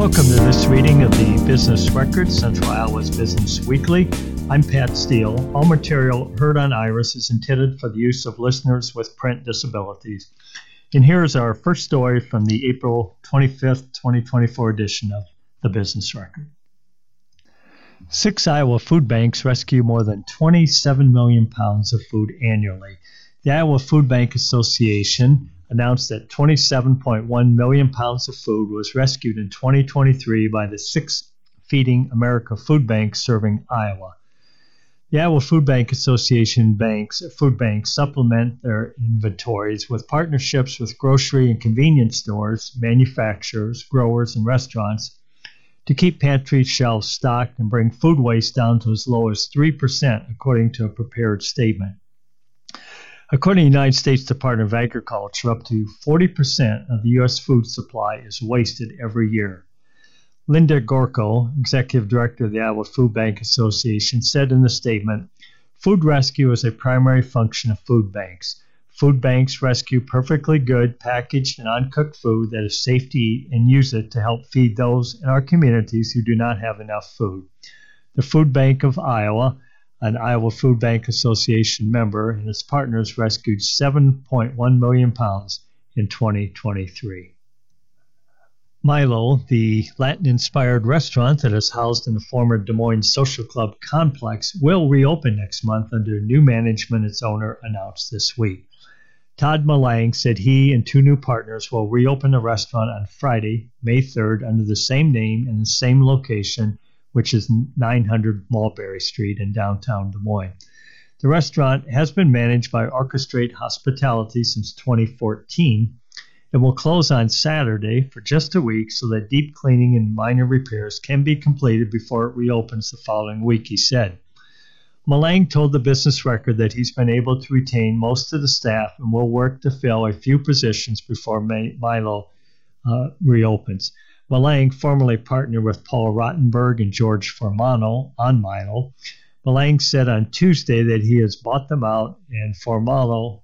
Welcome to this reading of the Business Record, Central Iowa's Business Weekly. I'm Pat Steele. All material heard on IRIS is intended for the use of listeners with print disabilities. And here is our first story from the April 25th, 2024 edition of the Business Record. 6 Iowa food banks rescue more than 27 million pounds of food annually. The Iowa Food Bank Association announced that 27.1 million pounds of food was rescued in 2023 by the 6 Feeding America food banks serving Iowa. The Iowa Food Bank Association food banks supplement their inventories with partnerships with grocery and convenience stores, manufacturers, growers, and restaurants to keep pantry shelves stocked and bring food waste down to as low as 3%, according to a prepared statement. According to the United States Department of Agriculture, up to 40% of the U.S. food supply is wasted every year. Linda Gorko, Executive Director of the Iowa Food Bank Association, said in the statement, "Food rescue is a primary function of food banks. Food banks rescue perfectly good, packaged, and uncooked food that is safe to eat and use it to help feed those in our communities who do not have enough food." The Food Bank of Iowa, an Iowa Food Bank Association member, and its partners rescued 7.1 million pounds in 2023. Milo, the Latin-inspired restaurant that is housed in the former Des Moines Social Club complex, will reopen next month under new management, its owner announced this week. Todd Malang said he and 2 new partners will reopen the restaurant on Friday, May 3rd, under the same name and the same location, which is 900 Mulberry Street in downtown Des Moines. The restaurant has been managed by Orchestrate Hospitality since 2014 and will close on Saturday for just a week so that deep cleaning and minor repairs can be completed before it reopens the following week, he said. Malang told the Business Record that he's been able to retain most of the staff and will work to fill a few positions before Milo reopens. Malang formerly partnered with Paul Rottenberg and George Formano on Milo. Malang said on Tuesday that he has bought them out and Formaro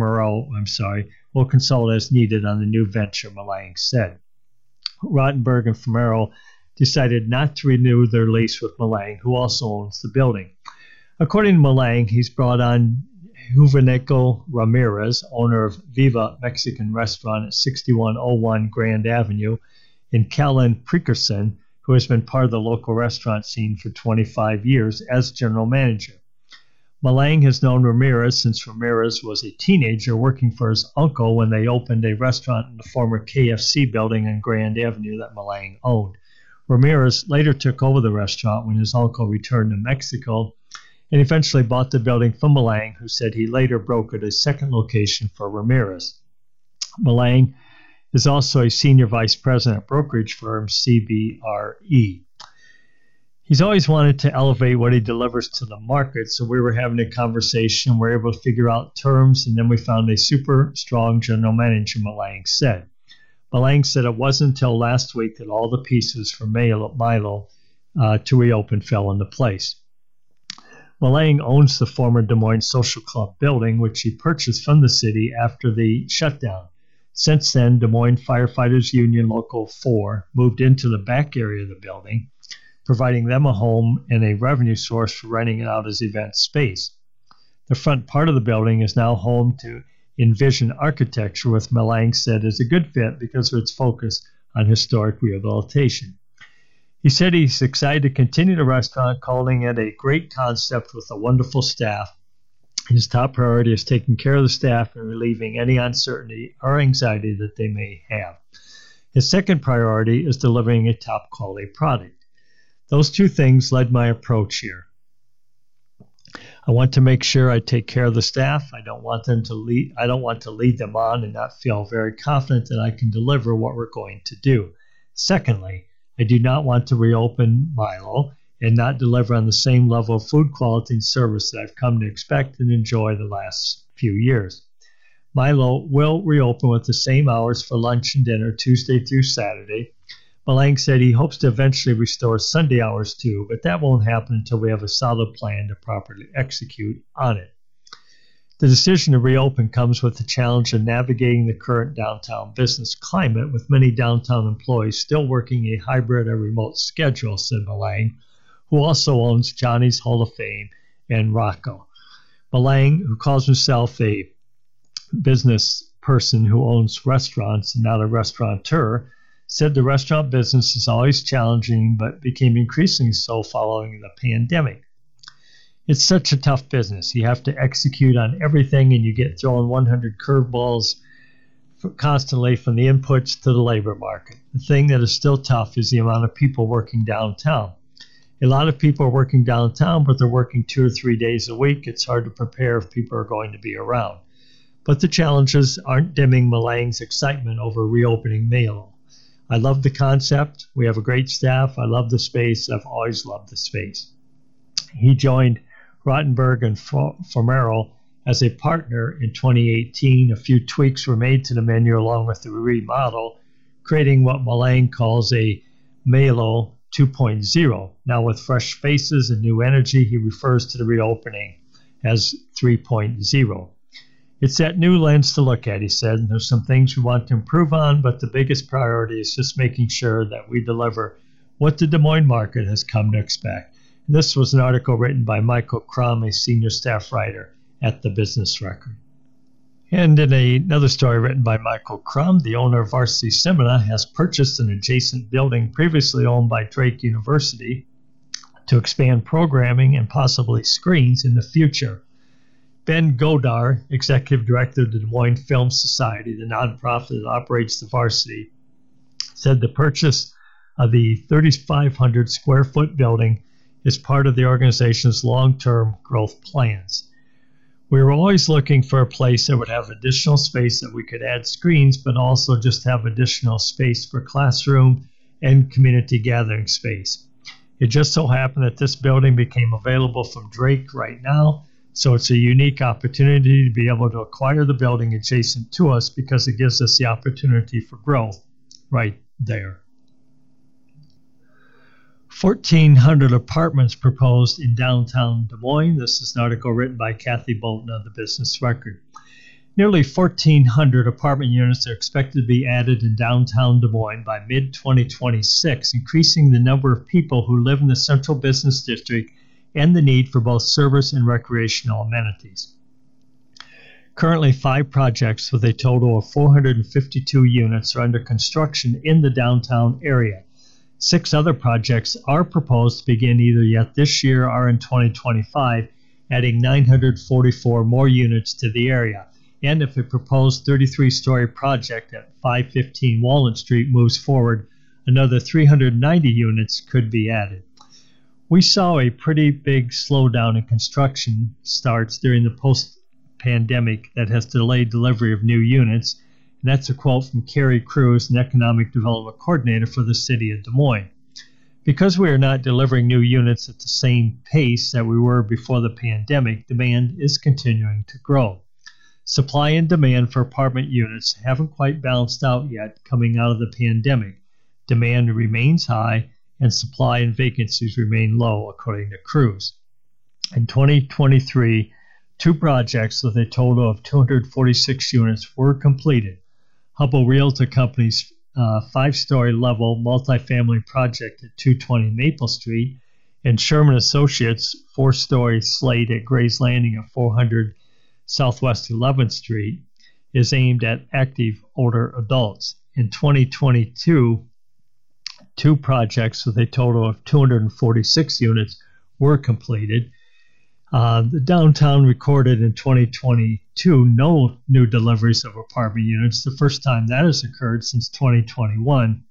will consult as needed on the new venture, Malang said. Rottenberg and Formaro decided not to renew their lease with Malang, who also owns the building. According to Malang, he's brought on Juveneco Ramirez, owner of Viva Mexican Restaurant at 6101 Grand Avenue, and Callan Prekerson, who has been part of the local restaurant scene for 25 years as general manager. Malang has known Ramirez since Ramirez was a teenager working for his uncle when they opened a restaurant in the former KFC building on Grand Avenue that Malang owned. Ramirez later took over the restaurant when his uncle returned to Mexico and eventually bought the building from Malang, who said he later brokered a second location for Ramirez. Malang is also a senior vice president at brokerage firm CBRE. He's always wanted to elevate what he delivers to the market, so we were having a conversation, we were able to figure out terms, and then we found a super strong general manager, Malang said. Malang said it wasn't until last week that all the pieces for Milo to reopen fell into place. Malang owns the former Des Moines Social Club building, which he purchased from the city after the shutdown. Since then, Des Moines Firefighters Union Local 4 moved into the back area of the building, providing them a home and a revenue source for renting it out as event space. The front part of the building is now home to Envision Architecture, which Malang said is a good fit because of its focus on historic rehabilitation. He said he's excited to continue the restaurant, calling it a great concept with a wonderful staff. His top priority is taking care of the staff and relieving any uncertainty or anxiety that they may have. His second priority is delivering a top quality product. Those 2 things led my approach here. I want to make sure I take care of the staff. I don't want to lead them on and not feel very confident that I can deliver what we're going to do. Secondly, I do not want to reopen Milo and not deliver on the same level of food quality and service that I've come to expect and enjoy the last few years. Milo will reopen with the same hours for lunch and dinner Tuesday through Saturday. Malang said he hopes to eventually restore Sunday hours too, but that won't happen until we have a solid plan to properly execute on it. The decision to reopen comes with the challenge of navigating the current downtown business climate, with many downtown employees still working a hybrid or remote schedule, said Malang, who also owns Johnny's Hall of Fame and Rocco. Malang, who calls himself a business person who owns restaurants and not a restaurateur, said the restaurant business is always challenging but became increasingly so following the pandemic. It's such a tough business. You have to execute on everything, and you get thrown 100 curveballs constantly, from the inputs to the labor market. The thing that is still tough is the amount of people working downtown. A lot of people are working downtown, but they're working 2 or 3 days a week. It's hard to prepare if people are going to be around. But the challenges aren't dimming Malang's excitement over reopening Malo. I love the concept. We have a great staff. I love the space. I've always loved the space. He joined Rottenberg and Formero as a partner in 2018. A few tweaks were made to the menu along with the remodel, creating what Malang calls a Malo 2.0. Now with fresh faces and new energy, he refers to the reopening as 3.0. It's that new lens to look at, he said. There's some things we want to improve on, but the biggest priority is just making sure that we deliver what the Des Moines market has come to expect. This was an article written by Michael Crum, a senior staff writer at the Business Record. And in another story written by Michael Crum, the owner of Varsity Cinema has purchased an adjacent building previously owned by Drake University to expand programming and possibly screens in the future. Ben Godar, executive director of the Des Moines Film Society, the nonprofit that operates the Varsity, said the purchase of the 3,500 square foot building is part of the organization's long-term growth plans. We were always looking for a place that would have additional space that we could add screens, but also just have additional space for classroom and community gathering space. It just so happened that this building became available from Drake right now, so it's a unique opportunity to be able to acquire the building adjacent to us because it gives us the opportunity for growth right there. 1,400 apartments proposed in downtown Des Moines. This is an article written by Kathy Bolton of the Business Record. Nearly 1,400 apartment units are expected to be added in downtown Des Moines by mid-2026, increasing the number of people who live in the central business district and the need for both service and recreational amenities. Currently, 5 projects with a total of 452 units are under construction in the downtown area. 6 other projects are proposed to begin either yet this year or in 2025, adding 944 more units to the area. And if a proposed 33-story project at 515 Walnut Street moves forward, another 390 units could be added. We saw a pretty big slowdown in construction starts during the post-pandemic that has delayed delivery of new units. And that's a quote from Carrie Cruz, an economic development coordinator for the city of Des Moines. Because we are not delivering new units at the same pace that we were before the pandemic, demand is continuing to grow. Supply and demand for apartment units haven't quite balanced out yet coming out of the pandemic. Demand remains high, and supply and vacancies remain low, according to Cruz. In 2023, 2 projects with a total of 246 units were completed. Hubble Realty Company's 5-story level multifamily project at 220 Maple Street and Sherman Associates' 4-story slate at Gray's Landing at 400 Southwest 11th Street is aimed at active older adults. In 2022, 2 projects with a total of 246 units were completed. The downtown recorded in 2022 no new deliveries of apartment units, the first time that has occurred since 2021.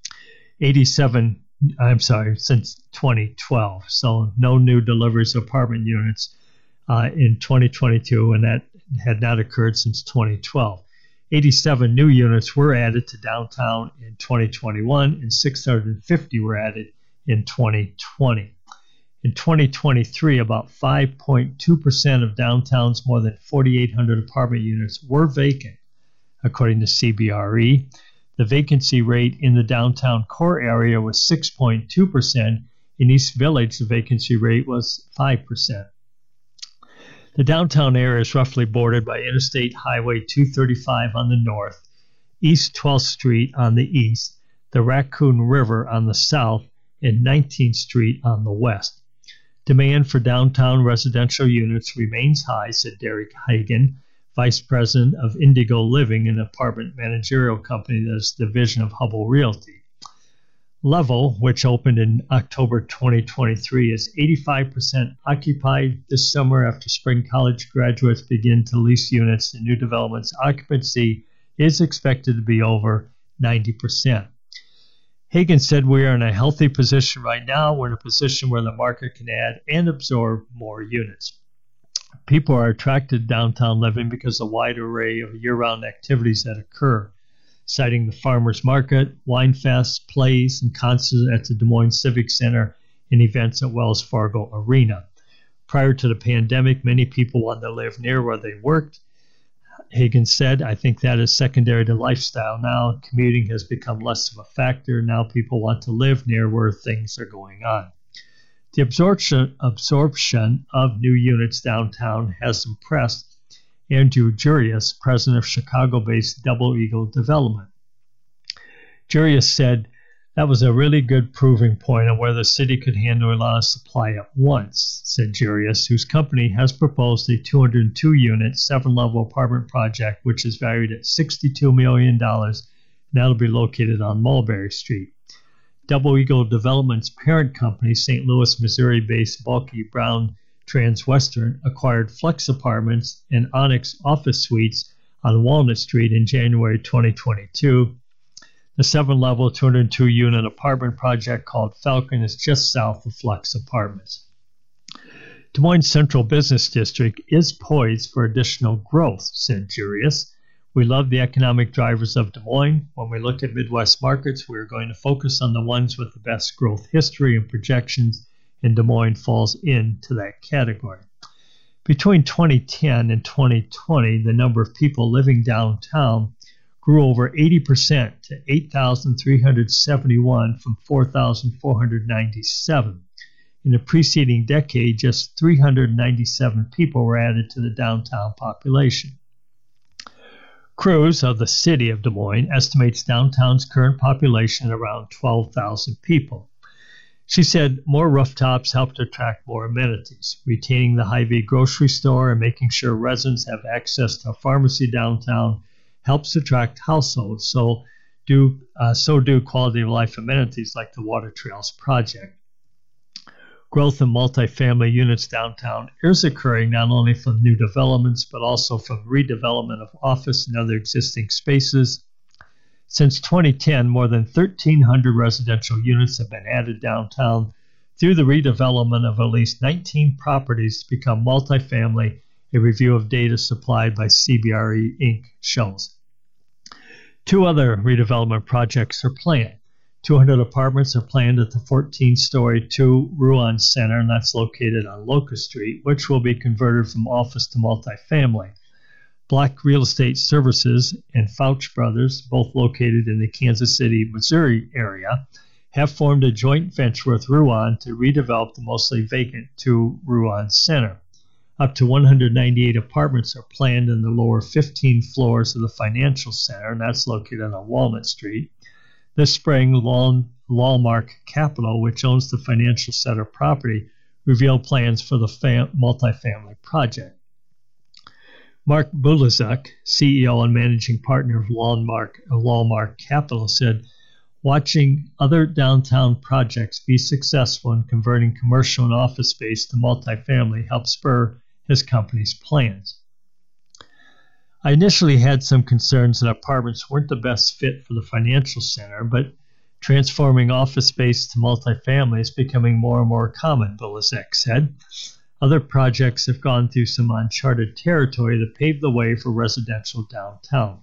Since 2012. So no new deliveries of apartment units in 2022, and that had not occurred since 2012. 87 new units were added to downtown in 2021, and 650 were added in 2020. In 2023, about 5.2% of downtown's more than 4,800 apartment units were vacant, according to CBRE. The vacancy rate in the downtown core area was 6.2%. In East Village, the vacancy rate was 5%. The downtown area is roughly bordered by Interstate Highway 235 on the north, East 12th Street on the east, the Raccoon River on the south, and 19th Street on the west. Demand for downtown residential units remains high, said Derek Hagan, Vice President of Indigo Living, an apartment managerial company that is a division of Hubble Realty. Level, which opened in October 2023, is 85% occupied this summer after spring college graduates begin to lease units. The new development's occupancy is expected to be over 90%. Hagan said, "We are in a healthy position right now. We're in a position where the market can add and absorb more units. People are attracted to downtown living because of the wide array of year-round activities that occur, citing the farmers market, wine fest, plays, and concerts at the Des Moines Civic Center and events at Wells Fargo Arena. Prior to the pandemic, many people wanted to live near where they worked." Hagan said, "I think that is secondary to lifestyle now. Commuting has become less of a factor. Now people want to live near where things are going on." The absorption of new units downtown has impressed Andrew Jurius, president of Chicago-based Double Eagle Development. Jurius said, "That was a really good proving point on where the city could handle a lot of supply at once," said Jurius, whose company has proposed a 202-unit, 7-level apartment project, which is valued at $62 million, and that'll be located on Mulberry Street. Double Eagle Development's parent company, St. Louis, Missouri-based Bulky Brown Transwestern, acquired Flex Apartments and Onyx Office Suites on Walnut Street in January 2022. The 7-level, 202-unit apartment project called Falcon is just south of Flex Apartments. Des Moines Central Business District is poised for additional growth, said Jurius. "We love the economic drivers of Des Moines. When we look at Midwest markets, we are going to focus on the ones with the best growth history and projections, and Des Moines falls into that category." Between 2010 and 2020, the number of people living downtown grew over 80% to 8,371 from 4,497. In the preceding decade, just 397 people were added to the downtown population. Cruz of the city of Des Moines estimates downtown's current population at around 12,000 people. She said more rooftops help to attract more amenities. Retaining the Hy-Vee grocery store and making sure residents have access to a pharmacy downtown helps attract households. So do quality of life amenities like the Water Trails project. Growth in multifamily units downtown is occurring not only from new developments, but also from redevelopment of office and other existing spaces. Since 2010, more than 1,300 residential units have been added downtown through the redevelopment of at least 19 properties to become multifamily, a review of data supplied by CBRE Inc. shows. 2 other redevelopment projects are planned. 200 apartments are planned at the 14-story 2 Ruan Center, and that's located on Locust Street, which will be converted from office to multifamily. Black Real Estate Services and Fouch Brothers, both located in the Kansas City, Missouri area, have formed a joint venture with Ruan to redevelop the mostly vacant 2 Ruan Center. Up to 198 apartments are planned in the lower 15 floors of the Financial Center, and that's located on Walnut Street. This spring, Lallmark Capital, which owns the Financial Center property, revealed plans for the multifamily project. Mark Bulazek, CEO and managing partner of Lallmark Capital, said, "Watching other downtown projects be successful in converting commercial and office space to multifamily helped spur his company's plans. I initially had some concerns that apartments weren't the best fit for the Financial Center, but transforming office space to multifamily is becoming more and more common," Bulazek said. Other projects have gone through some uncharted territory that paved the way for residential downtown.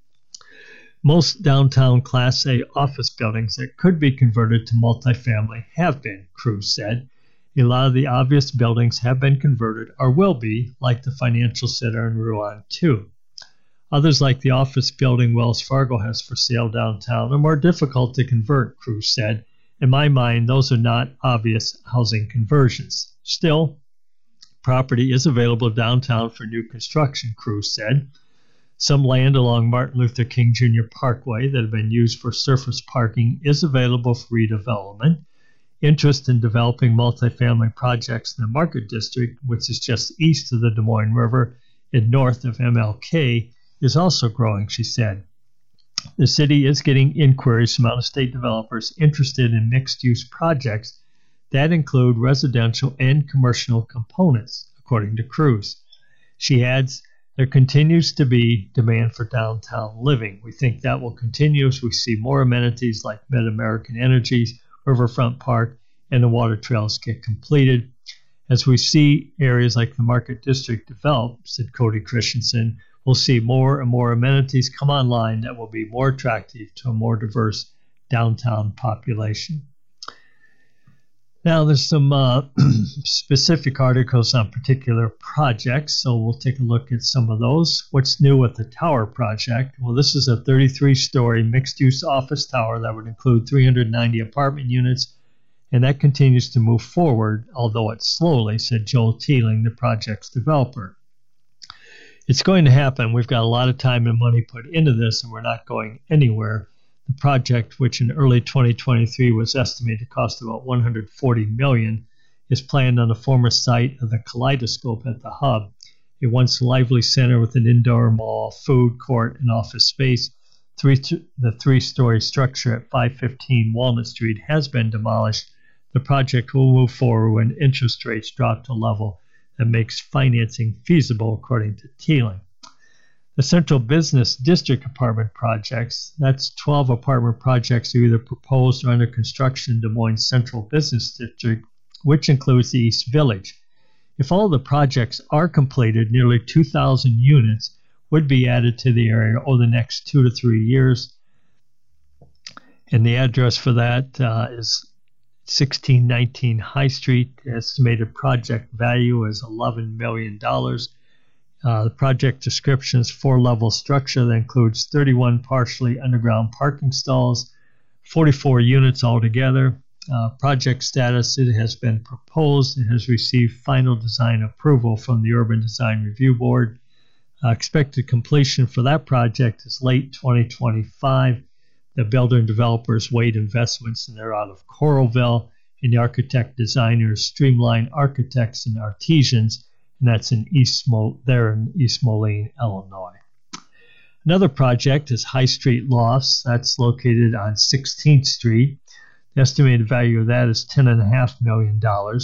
Most downtown Class A office buildings that could be converted to multifamily have been, Cruz said. A lot of the obvious buildings have been converted or will be, like the Financial Center in Ruan, too. Others, like the office building Wells Fargo has for sale downtown, are more difficult to convert, Cruz said. In my mind, those are not obvious housing conversions. Still, property is available downtown for new construction, Cruz said. Some land along Martin Luther King Jr. Parkway that had been used for surface parking is available for redevelopment. Interest in developing multifamily projects in the Market District, which is just east of the Des Moines River and north of MLK, is also growing, she said. The city is getting inquiries from out-of-state developers interested in mixed-use projects that include residential and commercial components, according to Cruz. She adds, there continues to be demand for downtown living. We think that will continue as we see more amenities like Mid-American Energy's Riverfront Park and the water trails get completed. As we see areas like the Market District develop, said Cody Christensen, we'll see more and more amenities come online that will be more attractive to a more diverse downtown population. Now, there's some specific articles on particular projects, so we'll take a look at some of those. What's new with the Tower project? Well, this is a 33-story mixed-use office tower that would include 390 apartment units, and that continues to move forward, although it's slowly, said Joel Teeling, the project's developer. It's going to happen. We've got a lot of time and money put into this, and we're not going anywhere. The project, which in early 2023 was estimated to cost about $140 million, is planned on the former site of the Kaleidoscope at the Hub, a once lively center with an indoor mall, food court, and office space. The three-story structure at 515 Walnut Street has been demolished. The project will move forward when interest rates drop to a level that makes financing feasible, according to Teeling. The Central Business District apartment projects, that's 12 apartment projects either proposed or under construction in Des Moines Central Business District, which includes the East Village. If all the projects are completed, nearly 2,000 units would be added to the area over the next 2 to 3 years. And the address for that is 1619 High Street. The estimated project value is $11 million. The project description is 4-level structure that includes 31 partially underground parking stalls, 44 units altogether. Project status, it has been proposed and has received final design approval from the Urban Design Review Board. Expected completion for that project is late 2025. The builder and developers Wade Investments, and they're out of Coralville, and the architect designers Streamline Architects and Artisans, and that's in East Moline, Illinois. Another project is High Street Lofts. That's located on 16th Street. The estimated value of that is $10.5 million.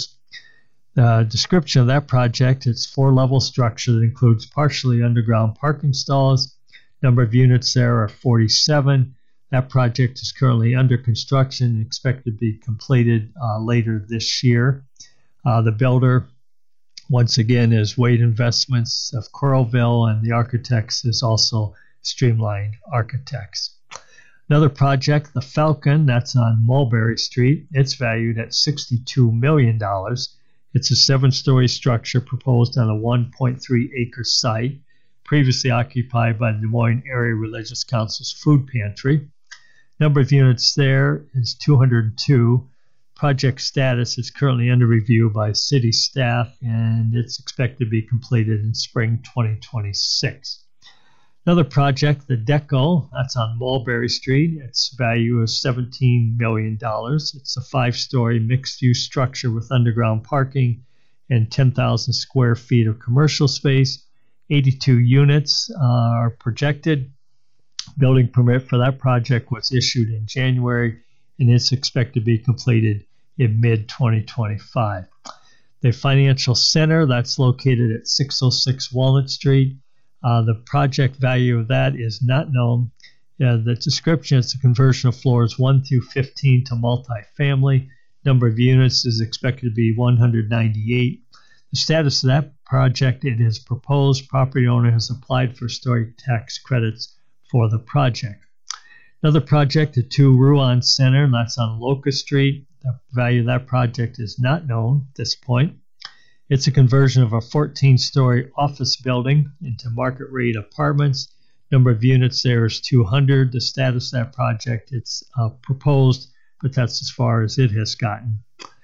The description of that project, it's 4-level structure that includes partially underground parking stalls. Number of units there are 47. That project is currently under construction and expected to be completed later this year. The builder, once again, is Wade Investments of Coralville, and the architects is also Streamline Architects. Another project, the Falcon, that's on Mulberry Street. It's valued at $62 million. It's a 7-story structure proposed on a 1.3-acre site, previously occupied by the Des Moines Area Religious Council's food pantry. Number of units there is 202. Project status is currently under review by city staff, and it's expected to be completed in spring 2026. Another project, the Deco, that's on Mulberry Street. Its value is $17 million. It's a 5-story mixed-use structure with underground parking and 10,000 square feet of commercial space. 82 units are projected. Building permit for that project was issued in January, and it's expected to be completed in mid-2025. The Financial Center, that's located at 606 Walnut Street. The project value of that is not known. The description is the conversion of floors 1 through 15 to multifamily. Number of units is expected to be 198. The status of that project, it is proposed. Property owner has applied for historic tax credits for the project. Another project, the 2 Ruan Center, and that's on Locust Street. The value of that project is not known at this point. It's a conversion of a 14-story office building into market rate apartments. Number of units there is 200. The status of that project, it's proposed, but that's as far as it has gotten.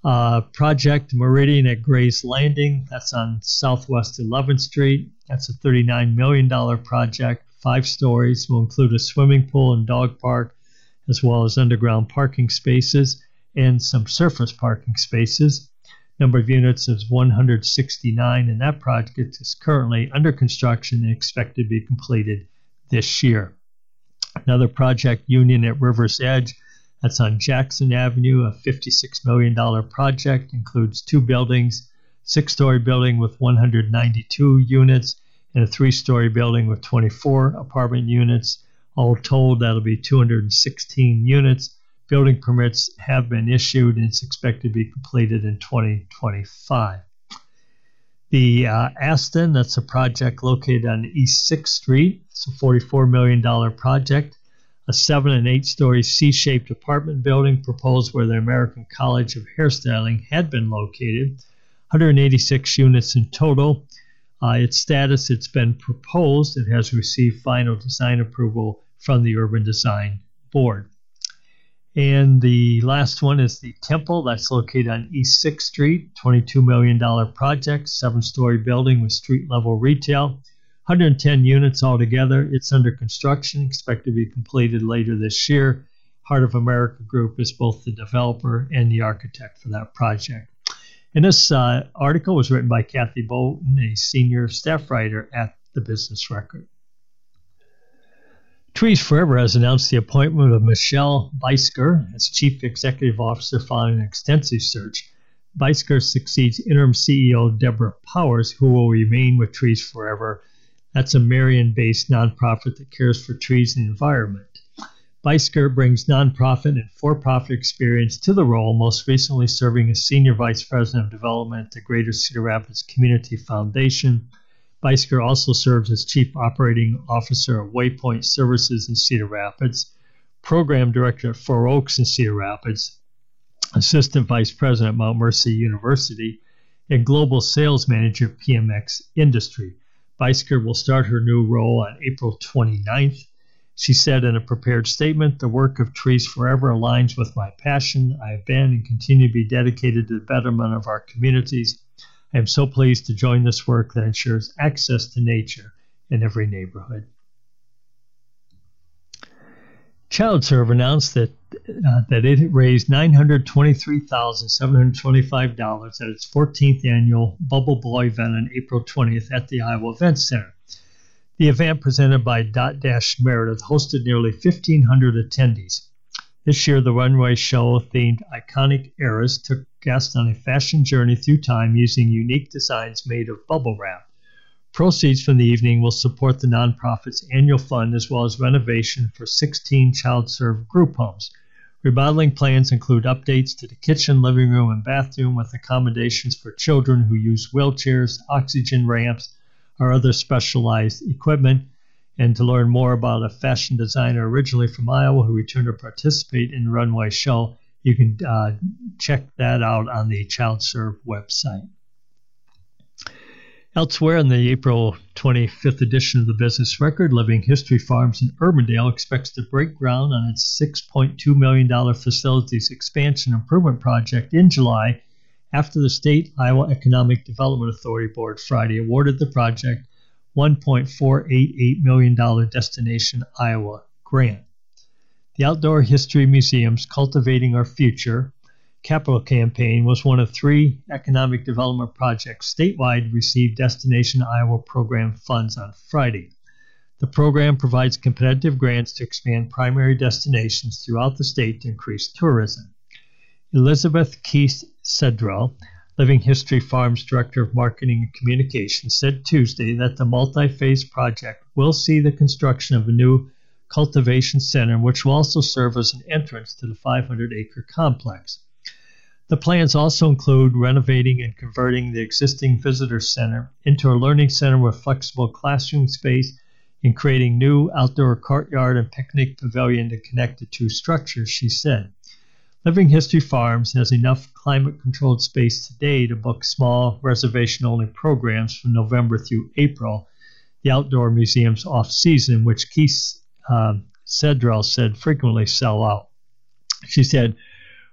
Project Meridian at Gray's Landing, that's on Southwest 11th Street. That's a $39 million project, 5 stories, will include a swimming pool and dog park, as well as underground parking spaces and some surface parking spaces. Number of units is 169, and that project is currently under construction and expected to be completed this year. Another project, Union at River's Edge, that's on Jackson Avenue, a $56 million project, includes 2 buildings, 6-story building with 192 units, and a 3-story building with 24 apartment units. All told, that'll be 216 units. Building permits have been issued, and it's expected to be completed in 2025. The Aston, that's a project located on East 6th Street. It's a $44 million project. A 7- and 8-story C-shaped apartment building proposed where the American College of Hairstyling had been located. 186 units in total. Its status, it's been proposed. It has received final design approval from the Urban Design Board. And the last one is the Temple. That's located on East 6th Street, $22 million project, 7-story building with street-level retail. 110 units altogether. It's under construction, expected to be completed later this year. Heart of America Group is both the developer and the architect for that project. And this article was written by Kathy Bolton, a senior staff writer at the Business Record. Trees Forever has announced the appointment of Michelle Beisker as Chief Executive Officer following an extensive search. Beisker succeeds interim CEO Deborah Powers, who will remain with Trees Forever. That's a Marion-based nonprofit that cares for trees and the environment. Beisker brings nonprofit and for-profit experience to the role, most recently serving as Senior Vice President of Development at the Greater Cedar Rapids Community Foundation. Beisker also serves as Chief Operating Officer of Waypoint Services in Cedar Rapids, Program Director at Four Oaks in Cedar Rapids, Assistant Vice President at Mount Mercy University, and Global Sales Manager at PMX Industry. Beisker will start her new role on April 29th. She said in a prepared statement, "The work of Trees Forever aligns with my passion. I have been and continue to be dedicated to the betterment of our communities. I am so pleased to join this work that ensures access to nature in every neighborhood." ChildServe announced that it raised $923,725 at its 14th annual Bubble Boy event on April 20th at the Iowa Event Center. The event, presented by Dotdash Meredith, hosted nearly 1,500 attendees. This year, the runway show themed Iconic Eras took guests on a fashion journey through time using unique designs made of bubble wrap. Proceeds from the evening will support the nonprofit's annual fund as well as renovation for 16 ChildServe group homes. Remodeling plans include updates to the kitchen, living room, and bathroom with accommodations for children who use wheelchairs, oxygen ramps, or other specialized equipment. And to learn more about a fashion designer originally from Iowa who returned to participate in the runway show, you can check that out on the ChildServe website. Elsewhere in the April 25th edition of the Business Record, Living History Farms in Urbandale expects to break ground on its $6.2 million facilities expansion improvement project in July after the State Iowa Economic Development Authority Board Friday awarded the project $1.488 million Destination Iowa grant. The Outdoor History Museum's Cultivating Our Future capital campaign was one of 3 economic development projects statewide received Destination Iowa program funds on Friday. The program provides competitive grants to expand primary destinations throughout the state to increase tourism. Elizabeth Keith Cedrell, Living History Farms Director of Marketing and Communications, said Tuesday that the multi-phase project will see the construction of a new cultivation center, which will also serve as an entrance to the 500-acre complex. The plans also include renovating and converting the existing visitor center into a learning center with flexible classroom space and creating new outdoor courtyard and picnic pavilion to connect the 2 structures, she said. Living History Farms has enough climate-controlled space today to book small reservation-only programs from November through April, the outdoor museum's off-season, which Keith Cedrell said frequently sell out. She said,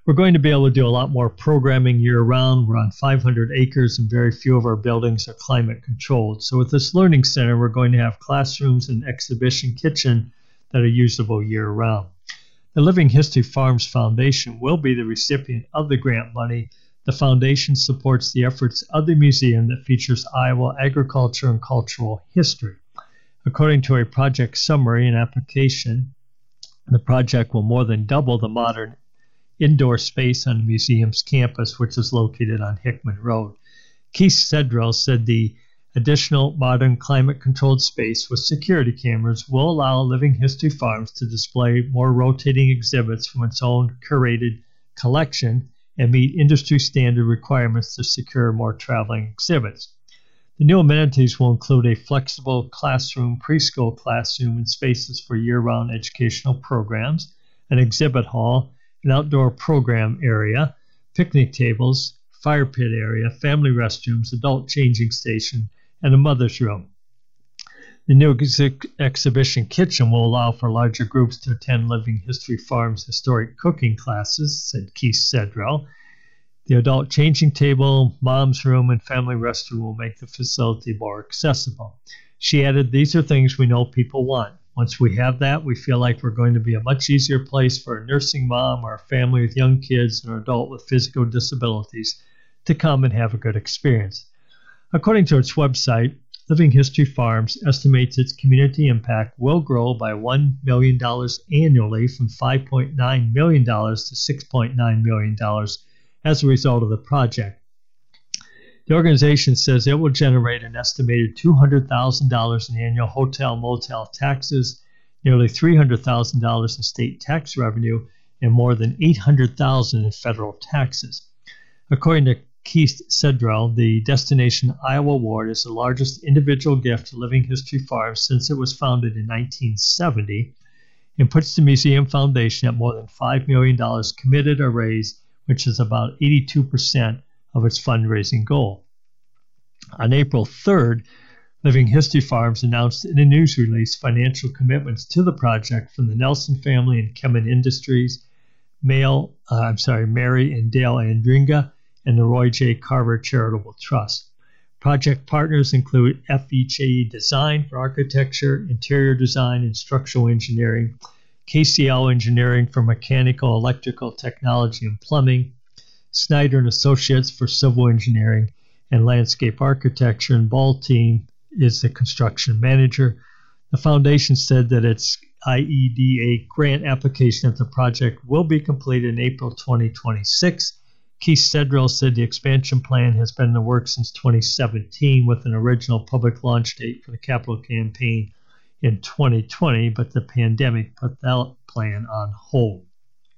We're going to be able to do a lot more programming year-round. We're on 500 acres, and very few of our buildings are climate-controlled. So with this learning center, we're going to have classrooms and exhibition kitchen that are usable year-round. The Living History Farms Foundation will be the recipient of the grant money. The foundation supports the efforts of the museum that features Iowa agriculture and cultural history. According to a project summary and application, the project will more than double the modern indoor space on the museum's campus, which is located on Hickman Road. Keith Sedrell said the additional modern climate-controlled space with security cameras will allow Living History Farms to display more rotating exhibits from its own curated collection and meet industry standard requirements to secure more traveling exhibits. The new amenities will include a flexible classroom, preschool classroom, and spaces for year-round educational programs, an exhibit hall, an outdoor program area, picnic tables, fire pit area, family restrooms, adult changing station, and a mother's room. The new exhibition kitchen will allow for larger groups to attend Living History Farms historic cooking classes, said Keith Sedrell. The adult changing table, mom's room, and family restroom will make the facility more accessible. She added, "These are things we know people want. Once we have that, we feel like we're going to be a much easier place for a nursing mom or a family with young kids or an adult with physical disabilities to come and have a good experience." According to its website, Living History Farms estimates its community impact will grow by $1 million annually from $5.9 million to $6.9 million as a result of the project. The organization says it will generate an estimated $200,000 in annual hotel motel taxes, nearly $300,000 in state tax revenue, and more than $800,000 in federal taxes. According to Keith Sedrell, the Destination Iowa Award is the largest individual gift to Living History Farms since it was founded in 1970 and puts the Museum Foundation at more than $5 million committed or raised, which is about 82% of its fundraising goal. On April 3rd, Living History Farms announced in a news release financial commitments to the project from the Nelson family and Kemen Industries, Mary and Dale Andringa, and the Roy J. Carver Charitable Trust. Project partners include FHA Design for architecture, interior design, and structural engineering, KCL Engineering for mechanical, electrical technology, and plumbing, Snyder and Associates for civil engineering and landscape architecture, and Ball Team is the construction manager. The foundation said that its IEDA grant application of the project will be completed in April 2026. Keith Sedrell said the expansion plan has been in the works since 2017 with an original public launch date for the capital campaign in 2020, but the pandemic put that plan on hold.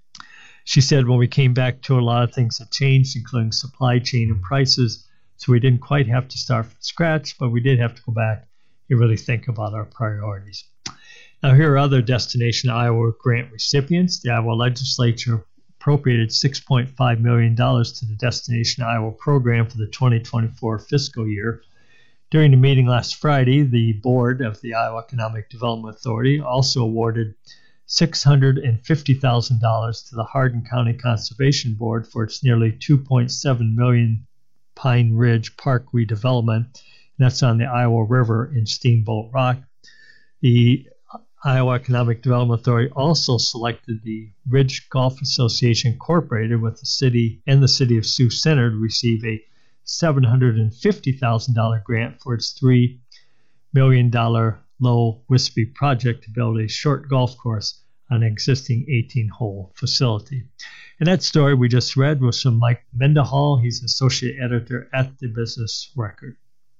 She said, when we came back to, a lot of things had changed, including supply chain and prices, so we didn't quite have to start from scratch, but we did have to go back and really think about our priorities. Now, here are other Destination Iowa grant recipients. The Iowa legislature appropriated $6.5 million to the Destination Iowa program for the 2024 fiscal year. During the meeting last Friday, the board of the Iowa Economic Development Authority also awarded $650,000 to the Hardin County Conservation Board for its nearly $2.7 million Pine Ridge Park redevelopment, and that's on the Iowa River in Steamboat Rock. The Iowa Economic Development Authority also selected the Ridge Golf Association Incorporated with the city and the city of Sioux Center to receive a $750,000 grant for its $3 million Low Wispy project to build a short golf course on an existing 18-hole facility. And that story we just read was from Mike Mendenhall. He's associate editor at the Business Record.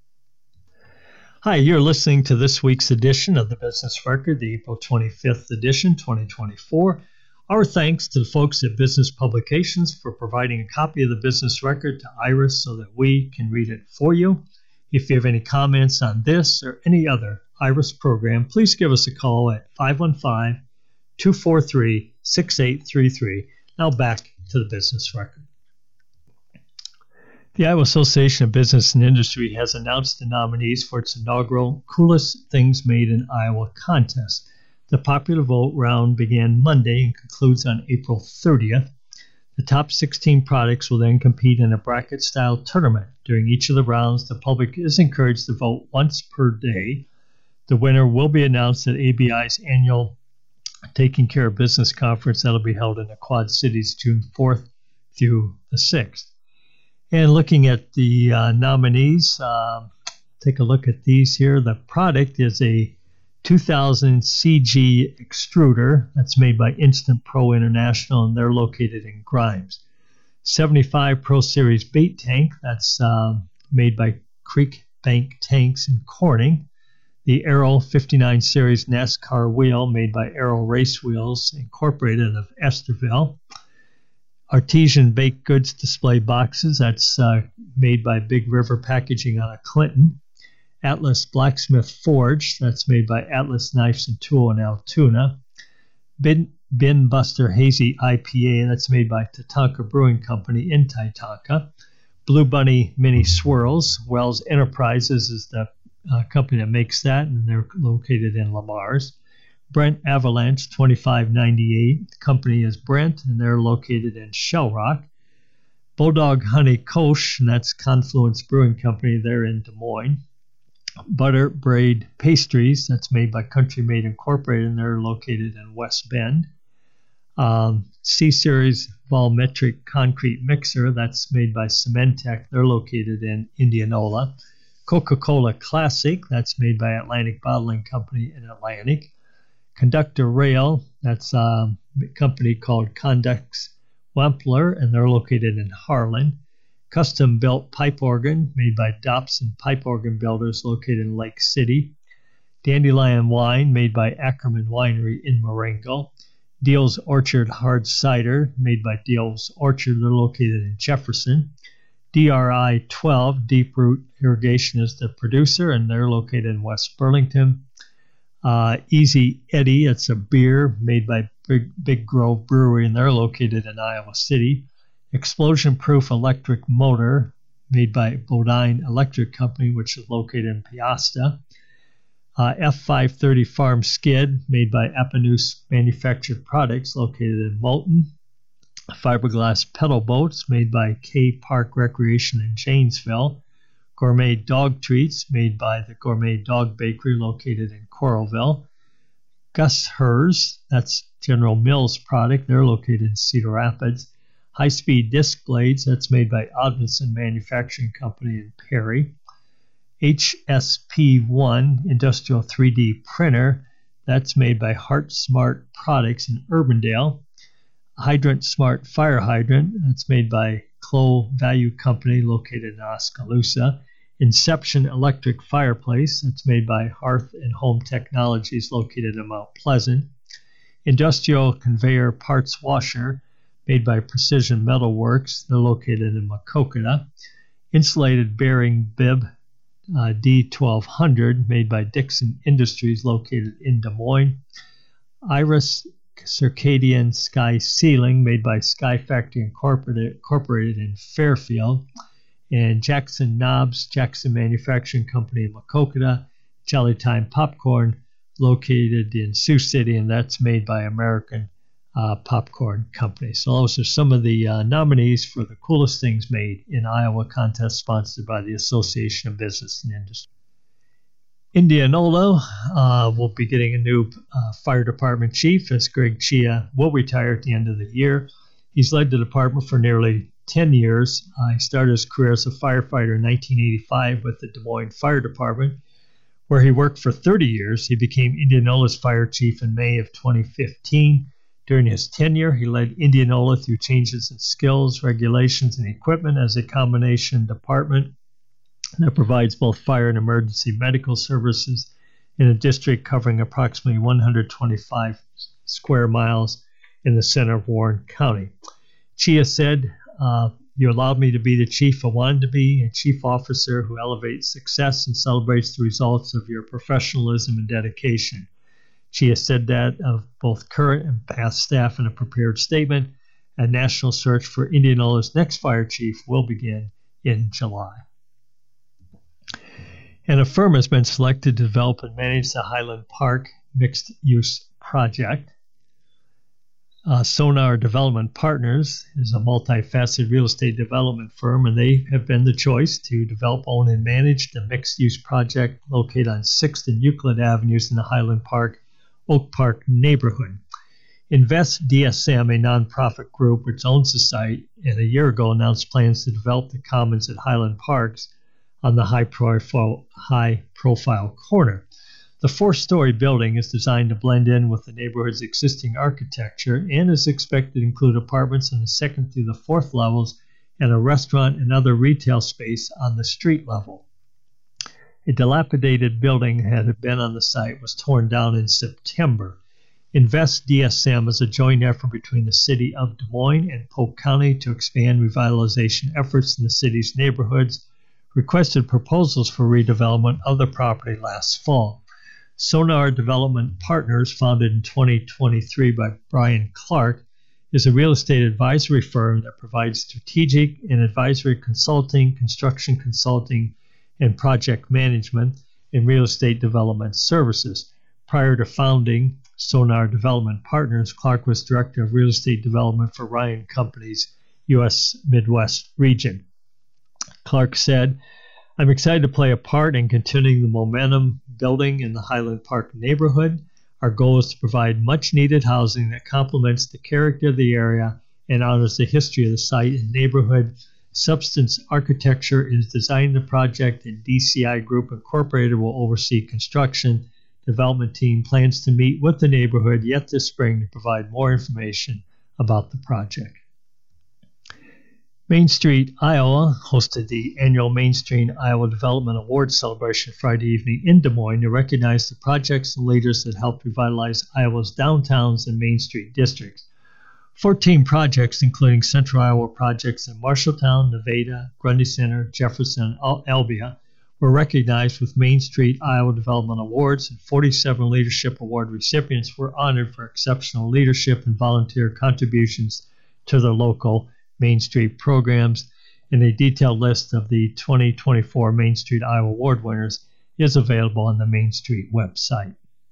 Hi, you're listening to this week's edition of the Business Record, the April 25th edition, 2024. Our thanks to the folks at Business Publications for providing a copy of the Business Record to Iris so that we can read it for you. If you have any comments on this or any other Iris program, please give us a call at 515-243-6833. Now back to the Business Record. The Iowa Association of Business and Industry has announced the nominees for its inaugural Coolest Things Made in Iowa contest. The popular vote round began Monday and concludes on April 30th. The top 16 products will then compete in a bracket-style tournament. During each of the rounds, the public is encouraged to vote once per day. The winner will be announced at ABI's annual Taking Care of Business conference that will be held in the Quad Cities June 4th through the 6th. And looking at the nominees, take a look at these here. The product is a 2000 CG extruder that's made by Instant Pro International, and they're located in Grimes. 75 Pro Series bait tank that's made by Creek Bank Tanks in Corning. The Aero 59 Series NASCAR wheel made by Aero Race Wheels Incorporated of Esterville. Artesian baked goods display boxes that's made by Big River Packaging out of Clinton. Atlas Blacksmith Forge, that's made by Atlas Knives and Tool in Altoona. Bin Buster Hazy IPA, that's made by Tatanka Brewing Company in Tatanka. Blue Bunny Mini Swirls, Wells Enterprises is the company that makes that, and they're located in Lamar's. Brent Avalanche 2598, the company is Brent, and they're located in Shell Rock. Bulldog Honey Kosh, and that's Confluence Brewing Company, they're in Des Moines. Butter Braid Pastries, that's made by Country Made Incorporated, and they're located in West Bend. C-Series Volumetric Concrete Mixer, that's made by Cementech, they're located in Indianola. Coca-Cola Classic, that's made by Atlantic Bottling Company in Atlantic. Conductor Rail, that's a company called Condex Wampler, and they're located in Harlan. Custom Built Pipe Organ, made by Dobson Pipe Organ Builders, located in Lake City. Dandelion Wine, made by Ackerman Winery in Marengo. Deal's Orchard Hard Cider, made by Deal's Orchard, they're located in Jefferson. DRI 12, Deep Root Irrigation is the producer, and they're located in West Burlington. Easy Eddie, it's a beer made by Big Grove Brewery, and they're located in Iowa City. Explosion Proof Electric Motor, made by Bodine Electric Company, which is located in Piasta. F530 Farm Skid, made by Eponus Manufactured Products, located in Moulton. Fiberglass Pedal Boats, made by K Park Recreation in Janesville. Gourmet Dog Treats, made by the Gourmet Dog Bakery, located in Coralville. Gus Hers, that's General Mills product, they're located in Cedar Rapids. High-Speed Disc Blades, that's made by Odinson Manufacturing Company in Perry. HSP1 Industrial 3D Printer, that's made by Heart Smart Products in Urbandale. Hydrant Smart Fire Hydrant, that's made by Clow Value Company, located in Oskaloosa. Inception Electric Fireplace, that's made by Hearth and Home Technologies, located in Mount Pleasant. Industrial Conveyor Parts Washer, made by Precision Metal Works, they're located in Maquoketa. Insulated Bearing Bib D1200, made by Dixon Industries, located in Des Moines. Iris Circadian Sky Ceiling, made by Sky Factory Incorporated in Fairfield. And Jackson Knobs, Jackson Manufacturing Company in Maquoketa. Jolly Time Popcorn, located in Sioux City, and that's made by American Popcorn Company. So those are some of the nominees for the coolest things made in Iowa contest sponsored by the Association of Business and Industry. Indianola will be getting a new fire department chief, as Greg Chia will retire at the end of the year. He's led the department for nearly 10 years. He started his career as a firefighter in 1985 with the Des Moines Fire Department, where he worked for 30 years. He became Indianola's fire chief in May of 2015. During his tenure, he led Indianola through changes in skills, regulations, and equipment as a combination department that provides both fire and emergency medical services in a district covering approximately 125 square miles in the center of Warren County. Chia said, "You allowed me to be the chief I wanted to be, a chief officer who elevates success and celebrates the results of your professionalism and dedication." Chia said that of both current and past staff in a prepared statement. A national search for Indianola's next fire chief will begin in July. And a firm has been selected to develop and manage the Highland Park mixed-use project. Sonar Development Partners is a multifaceted real estate development firm, and they have been the choice to develop, own, and manage the mixed-use project located on 6th and Euclid Avenues in the Highland Park, Oak Park neighborhood. Invest DSM, a nonprofit group which owns the site, and a year ago announced plans to develop the commons at Highland Parks on the high-profile corner. The 4-story building is designed to blend in with the neighborhood's existing architecture and is expected to include apartments on the 2nd through the 4th levels and a restaurant and other retail space on the street level. A dilapidated building that had been on the site was torn down in September. Invest DSM is a joint effort between the City of Des Moines and Polk County to expand revitalization efforts in the city's neighborhoods, requested proposals for redevelopment of the property last fall. Sonar Development Partners, founded in 2023 by Brian Clark, is a real estate advisory firm that provides strategic and advisory consulting, construction consulting, and project management and real estate development services. Prior to founding Sonar Development Partners, Clark was Director of Real Estate Development for Ryan Company's U.S. Midwest region. Clark said, "I'm excited to play a part in continuing the momentum building in the Highland Park neighborhood. Our goal is to provide much-needed housing that complements the character of the area and honors the history of the site and neighborhood. Substance Architecture is designing the project, and DCI Group Incorporated will oversee construction. Development team plans to meet with the neighborhood yet this spring to provide more information about the project." Main Street, Iowa hosted the annual Main Street Iowa Development Awards celebration Friday evening in Des Moines to recognize the projects and leaders that helped revitalize Iowa's downtowns and Main Street districts. 14 projects, including Central Iowa projects in Marshalltown, Nevada, Grundy Center, Jefferson, and Albia, were recognized with Main Street Iowa Development Awards, and 47 Leadership Award recipients were honored for exceptional leadership and volunteer contributions to their local Main Street programs, and a detailed list of the 2024 Main Street Iowa Award winners is available on the Main Street website.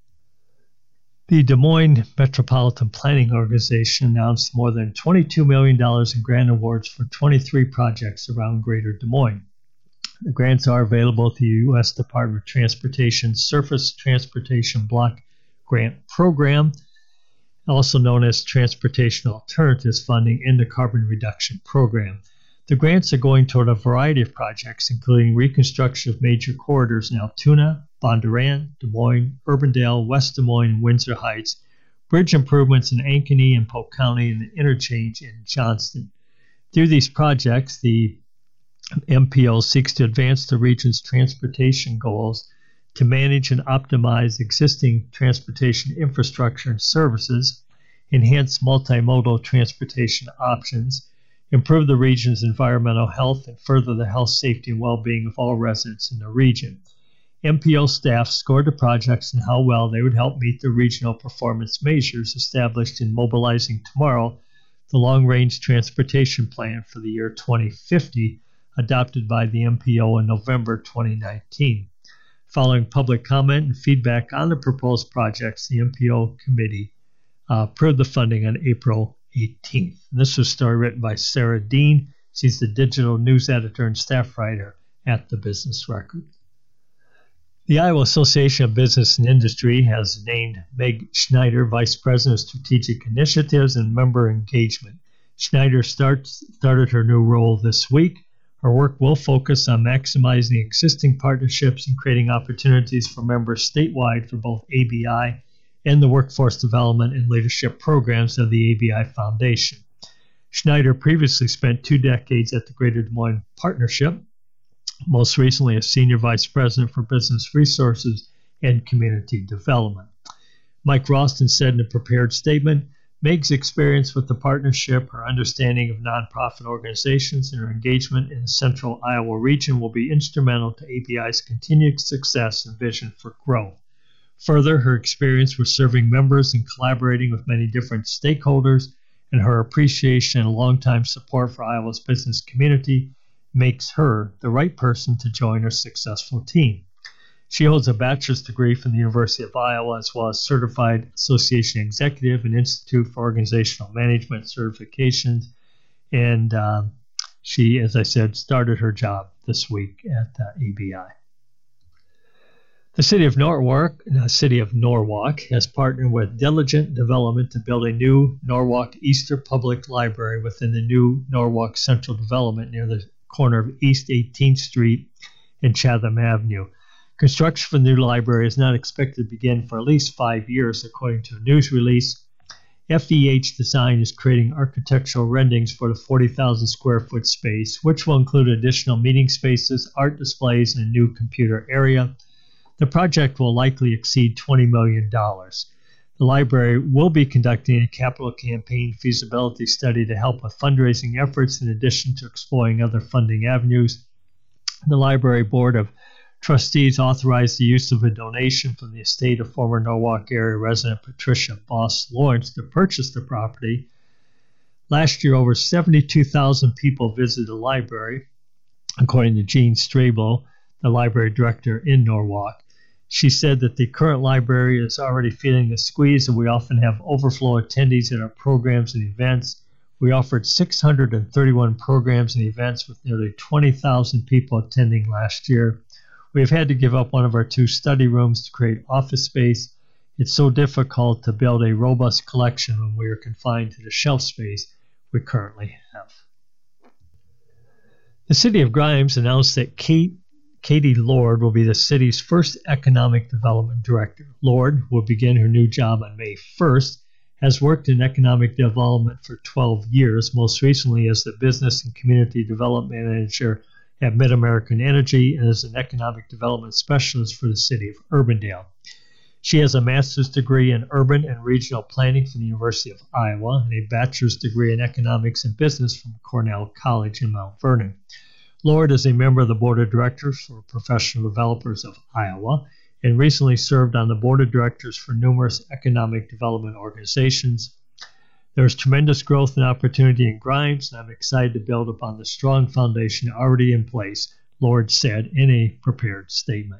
The Des Moines Metropolitan Planning Organization announced more than $22 million in grant awards for 23 projects around Greater Des Moines. The grants are available through the U.S. Department of Transportation Surface Transportation Block Grant Program, also known as Transportation Alternatives Funding, in the Carbon Reduction Program. The grants are going toward a variety of projects, including reconstruction of major corridors in Altoona, Bondurant, Des Moines, Urbandale, West Des Moines, and Windsor Heights, bridge improvements in Ankeny and Polk County, and the interchange in Johnston. Through these projects, the MPO seeks to advance the region's transportation goals to manage and optimize existing transportation infrastructure and services, enhance multimodal transportation options, improve the region's environmental health, and further the health, safety, and well-being of all residents in the region. MPO staff scored the projects and how well they would help meet the regional performance measures established in Mobilizing Tomorrow, the long-range transportation plan for the year 2050, adopted by the MPO in November 2019. Following public comment and feedback on the proposed projects, the MPO committee approved the funding on April 18th. And this was a story written by Sarah Dean. She's the digital news editor and staff writer at the Business Record. The Iowa Association of Business and Industry has named Meg Schneider Vice President of Strategic Initiatives and Member Engagement. Schneider started her new role this week. Her work will focus on maximizing existing partnerships and creating opportunities for members statewide for both ABI and the workforce development and leadership programs of the ABI Foundation. Schneider previously spent 2 decades at the Greater Des Moines Partnership, most recently as Senior Vice President for Business Resources and Community Development. Mike Ralston said in a prepared statement, Meg's experience with the partnership, her understanding of nonprofit organizations, and her engagement in the central Iowa region will be instrumental to ABI's continued success and vision for growth. Further, her experience with serving members and collaborating with many different stakeholders, and her appreciation and longtime support for Iowa's business community makes her the right person to join our successful team. She holds a bachelor's degree from the University of Iowa, as well as Certified Association Executive and Institute for Organizational Management certifications. And she, as I said, started her job this week at ABI. The city of Norwalk has partnered with Diligent Development to build a new Norwalk Easter Public Library within the new Norwalk Central Development near the corner of East 18th Street and Chatham Avenue. Construction for the new library is not expected to begin for at least 5 years, according to a news release. FEH Design is creating architectural renderings for the 40,000 square foot space, which will include additional meeting spaces, art displays, and a new computer area. The project will likely exceed $20 million. The library will be conducting a capital campaign feasibility study to help with fundraising efforts in addition to exploring other funding avenues. The Library Board of Trustees authorized the use of a donation from the estate of former Norwalk area resident Patricia Boss Lawrence to purchase the property. Last year, over 72,000 people visited the library, according to Jean Strabo, the library director in Norwalk. She said that the current library is already feeling the squeeze, and we often have overflow attendees at our programs and events. We offered 631 programs and events with nearly 20,000 people attending last year. We have had to give up one of our 2 study rooms to create office space. It's so difficult to build a robust collection when we are confined to the shelf space we currently have. The city of Grimes announced that Katie Lord will be the city's first economic development director. Lord will begin her new job on May 1st, has worked in economic development for 12 years, most recently as the business and community development manager at Mid-American Energy and as an economic development specialist for the city of Urbandale. She has a master's degree in urban and regional planning from the University of Iowa and a bachelor's degree in economics and business from Cornell College in Mount Vernon. Lord is a member of the Board of Directors for Professional Developers of Iowa and recently served on the Board of Directors for numerous economic development organizations. There is tremendous growth and opportunity in Grimes, and I'm excited to build upon the strong foundation already in place, Lord said in a prepared statement.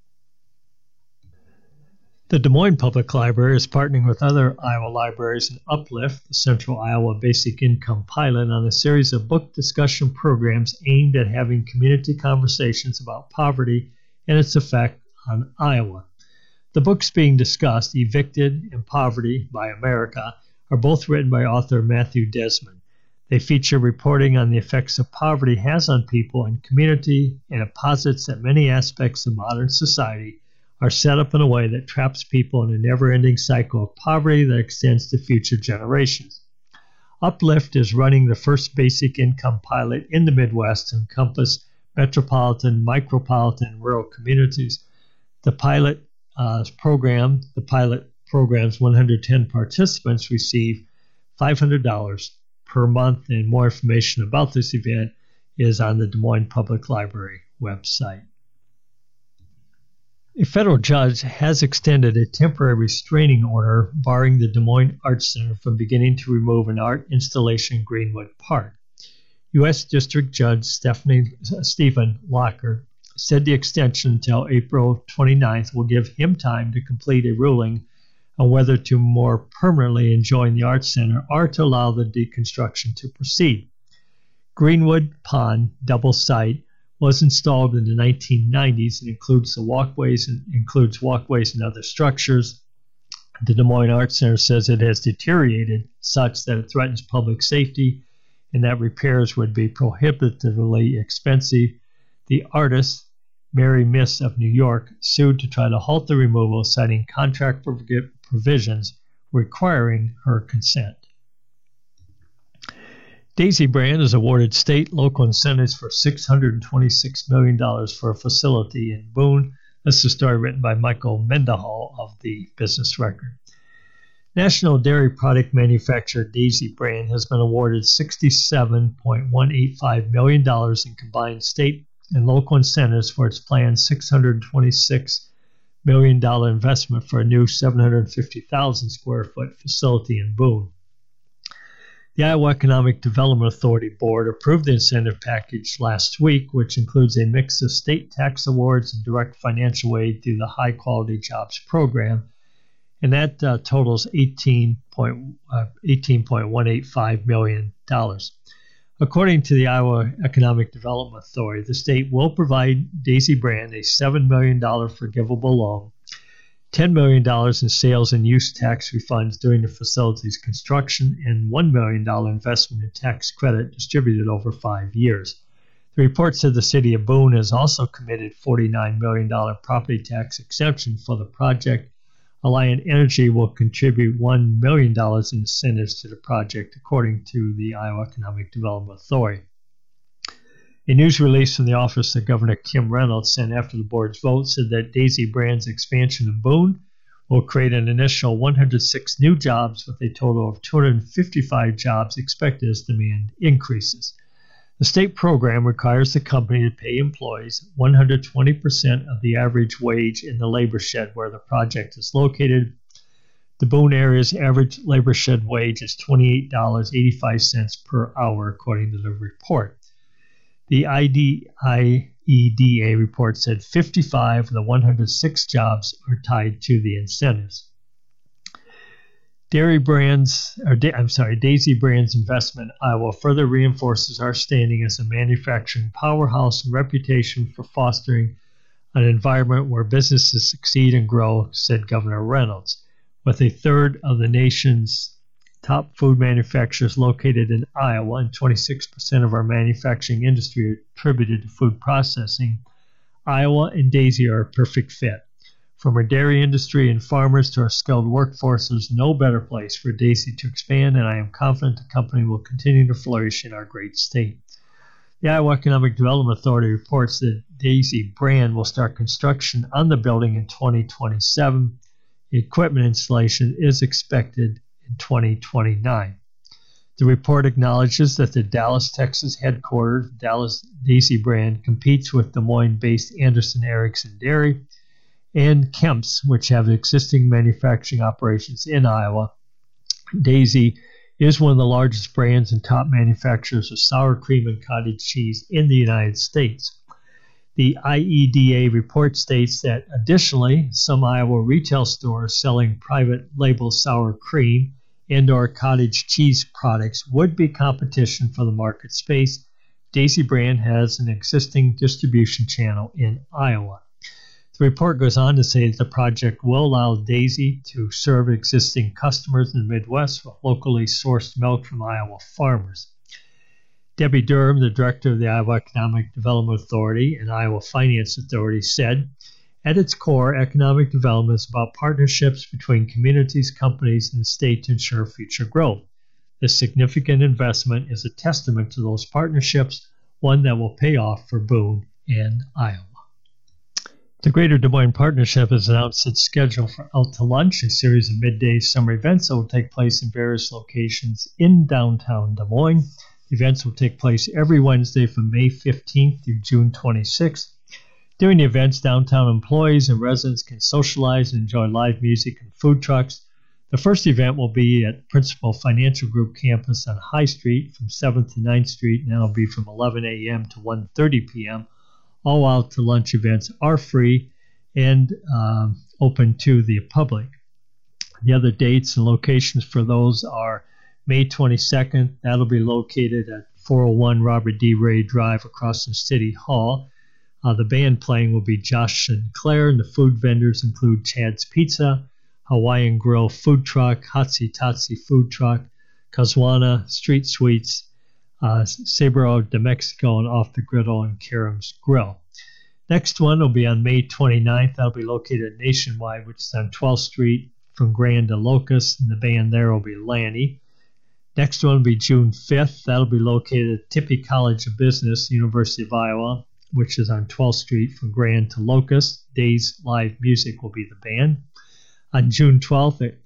The Des Moines Public Library is partnering with other Iowa libraries in Uplift, the Central Iowa Basic Income Pilot, on a series of book discussion programs aimed at having community conversations about poverty and its effect on Iowa. The books being discussed, Evicted and Poverty by America, are both written by author Matthew Desmond. They feature reporting on the effects of poverty has on people and community, and it posits that many aspects of modern society are set up in a way that traps people in a never-ending cycle of poverty that extends to future generations. Uplift is running the first basic income pilot in the Midwest to encompass metropolitan, micropolitan, and rural communities. The pilot program's 110 participants receive $500 per month, and more information about this event is on the Des Moines Public Library website. A federal judge has extended a temporary restraining order barring the Des Moines Arts Center from beginning to remove an art installation in Greenwood Park. U.S. District Judge Stephen Locker said the extension until April 29th will give him time to complete a ruling on whether to more permanently enjoin the Arts Center or to allow the deconstruction to proceed. Greenwood Pond double site was installed in the 1990s and includes walkways and other structures. The Des Moines Arts Center says it has deteriorated such that it threatens public safety and that repairs would be prohibitively expensive. The artist, Mary Miss of New York, sued to try to halt the removal, citing contract provisions requiring her consent. Daisy Brand is awarded state local incentives for $626 million for a facility in Boone. This is a story written by Michael Mendenhall of the Business Record. National dairy product manufacturer Daisy Brand has been awarded $67.185 million in combined state and local incentives for its planned $626 million investment for a new 750,000 square foot facility in Boone. The Iowa Economic Development Authority Board approved the incentive package last week, which includes a mix of state tax awards and direct financial aid through the High Quality Jobs Program, and that totals $18.185 million. According to the Iowa Economic Development Authority, the state will provide Daisy Brand a $7 million forgivable loan, $10 million in sales and use tax refunds during the facility's construction, and $1 million investment in tax credit distributed over 5 years. The report said the city of Boone has also committed $49 million property tax exemption for the project. Alliant Energy will contribute $1 million in incentives to the project, according to the Iowa Economic Development Authority. A news release from the office of Governor Kim Reynolds sent after the board's vote said that Daisy Brand's expansion in Boone will create an initial 106 new jobs with a total of 255 jobs expected as demand increases. The state program requires the company to pay employees 120% of the average wage in the labor shed where the project is located. The Boone area's average labor shed wage is $28.85 per hour, according to the report. The IDEDA report said 55 of the 106 jobs are tied to the incentives. Daisy Brand's investment in Iowa further reinforces our standing as a manufacturing powerhouse and reputation for fostering an environment where businesses succeed and grow, said Governor Reynolds. With a third of the nation's top food manufacturers located in Iowa and 26% of our manufacturing industry attributed to food processing, Iowa and Daisy are a perfect fit. From our dairy industry and farmers to our skilled workforce, there's no better place for Daisy to expand, and I am confident the company will continue to flourish in our great state. The Iowa Economic Development Authority reports that Daisy Brand will start construction on the building in 2027. Equipment installation is expected in 2029. The report acknowledges that the Dallas, Texas headquartered Dallas Daisy Brand competes with Des Moines-based Anderson Erickson Dairy and Kemp's, which have existing manufacturing operations in Iowa. Daisy is one of the largest brands and top manufacturers of sour cream and cottage cheese in the United States. The IEDA report states that additionally, some Iowa retail stores selling private label sour cream and/or cottage cheese products would be competition for the market space. Daisy Brand has an existing distribution channel in Iowa. The report goes on to say that the project will allow Daisy to serve existing customers in the Midwest with locally sourced milk from Iowa farmers. Debbie Durham, the director of the Iowa Economic Development Authority and Iowa Finance Authority, said, "At its core, economic development is about partnerships between communities, companies, and the state to ensure future growth. This significant investment is a testament to those partnerships, one that will pay off for Boone and Iowa." The Greater Des Moines Partnership has announced its schedule for Out to Lunch, a series of midday summer events that will take place in various locations in downtown Des Moines. The events will take place every Wednesday from May 15th through June 26th. During the events, downtown employees and residents can socialize and enjoy live music and food trucks. The first event will be at Principal Financial Group campus on High Street from 7th to 9th Street, and that'll be from 11 a.m. to 1:30 p.m. All Out to Lunch events are free and open to the public. The other dates and locations for those are May 22nd. That'll be located at 401 Robert D. Ray Drive across from City Hall. The band playing will be Josh Sinclair, and the food vendors include Chad's Pizza, Hawaiian Grill Food Truck, Hatsi Tatsi Food Truck, Kazwana Street Sweets, Sabro de Mexico, and Off the Griddle and Karam's Grill. Next one will be on May 29th. That'll be located Nationwide, which is on 12th Street from Grand to Locust, and the band there will be Lanny. Next one will be June 5th. That'll be located at Tippie College of Business, University of Iowa, which is on 12th Street from Grand to Locust. Days Live Music will be the band. On June 12th at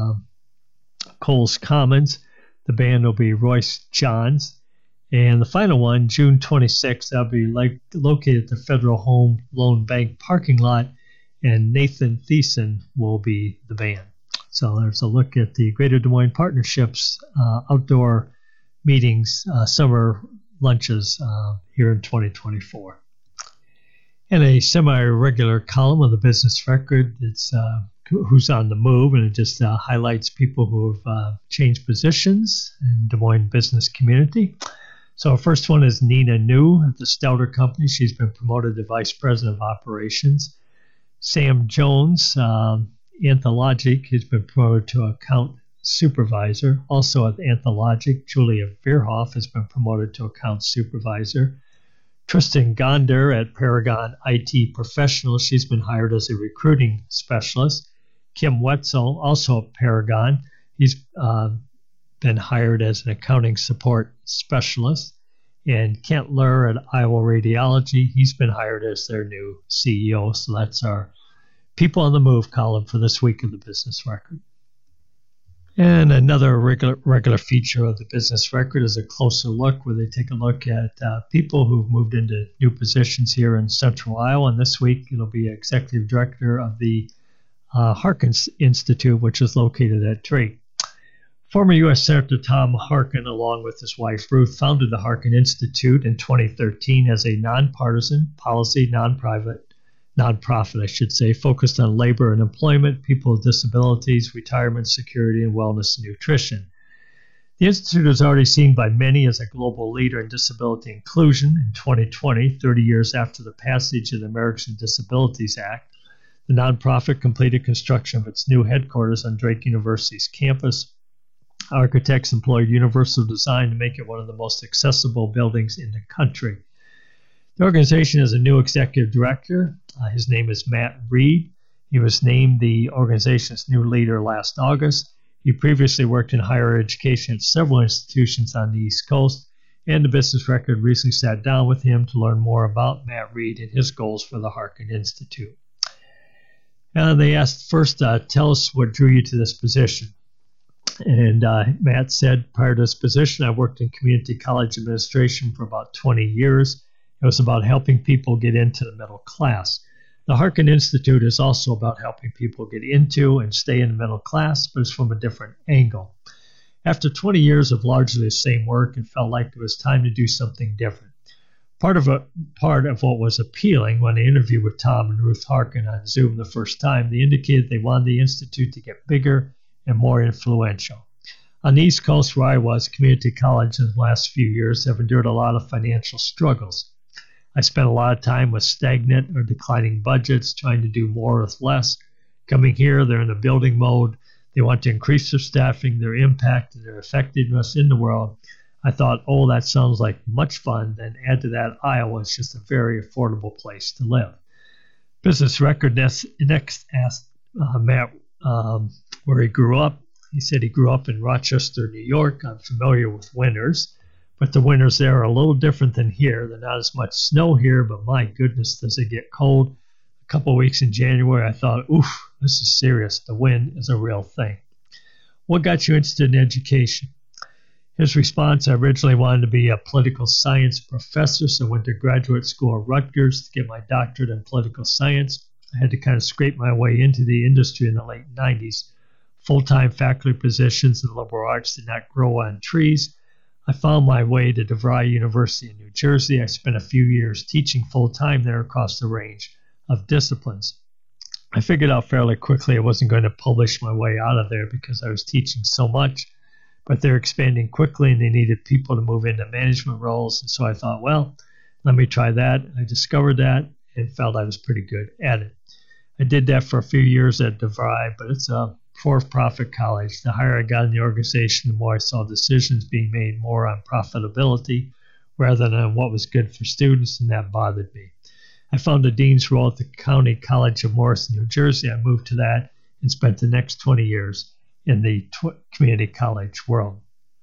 Coles Commons, the band will be Royce Johns. And the final one, June 26th, that'll be located at the Federal Home Loan Bank parking lot, and Nathan Thiessen will be the band. So there's a look at the Greater Des Moines Partnership's outdoor meetings, summer lunches here in 2024. And a semi-regular column of the Business Record. It's Who's on the Move, and it just highlights people who have changed positions in Des Moines business community. So our first one is Nina New at the Stouter Company. She's been promoted to Vice President of Operations. Sam Jones, Anthologic, has been promoted to Account Supervisor. Also at Anthologic, Julia Veerhoff has been promoted to Account Supervisor. Tristan Gonder at Paragon IT Professional, she's been hired as a recruiting specialist. Kim Wetzel, also at Paragon, he's been hired as an accounting support specialist. And Kent Lur at Iowa Radiology, he's been hired as their new CEO. So that's our People on the Move column for this week of the Business Record. And another regular feature of the Business Record is a closer look where they take a look at people who've moved into new positions here in Central Iowa. And this week it'll be Executive Director of the Harkin Institute, which is located at Drake. Former U.S. Senator Tom Harkin, along with his wife Ruth, founded the Harkin Institute in 2013 as a nonpartisan policy nonprofit, focused on labor and employment, people with disabilities, retirement security, and wellness and nutrition. The Institute is already seen by many as a global leader in disability inclusion. In 2020, 30 years after the passage of the Americans with Disabilities Act, the nonprofit completed construction of its new headquarters on Drake University's campus. Architects employed universal design to make it one of the most accessible buildings in the country. The organization has a new executive director. His name is Matt Reed. He was named the organization's new leader last August. He previously worked in higher education at several institutions on the East Coast, and the Business Record recently sat down with him to learn more about Matt Reed and his goals for the Harkin Institute. They asked first, tell us what drew you to this position. And Matt said, prior to this position, I worked in community college administration for about 20 years. It was about helping people get into the middle class. The Harkin Institute is also about helping people get into and stay in the middle class, but it's from a different angle. After 20 years of largely the same work, it felt like it was time to do something different. Part of what was appealing when I interviewed with Tom and Ruth Harkin on Zoom the first time, they indicated they wanted the Institute to get bigger and more influential. On the East Coast, where I was, community college in the last few years have endured a lot of financial struggles. I spent a lot of time with stagnant or declining budgets, trying to do more with less. Coming here, they're in a building mode. They want to increase their staffing, their impact, and their effectiveness in the world. I thought, that sounds like much fun. Then add to that, Iowa is just a very affordable place to live. Business Record next asked Matt where he grew up. He said he grew up in Rochester, New York. I'm familiar with winters, but the winters there are a little different than here. There's not as much snow here, but my goodness, does it get cold. A couple of weeks in January, I thought, this is serious. The wind is a real thing. What got you interested in education? His response, I originally wanted to be a political science professor, so I went to graduate school at Rutgers to get my doctorate in political science. I had to kind of scrape my way into the industry in the late 90s. Full-time faculty positions in the liberal arts did not grow on trees. I found my way to DeVry University in New Jersey. I spent a few years teaching full-time there across the range of disciplines. I figured out fairly quickly I wasn't going to publish my way out of there because I was teaching so much, but they're expanding quickly and they needed people to move into management roles. And so I thought, let me try that. I discovered that and felt I was pretty good at it. I did that for a few years at DeVry, but it's a for-profit college. The higher I got in the organization, the more I saw decisions being made more on profitability rather than on what was good for students, and that bothered me. I found a dean's role at the County College of Morrison, New Jersey. I moved to that and spent the next 20 years in the community college world.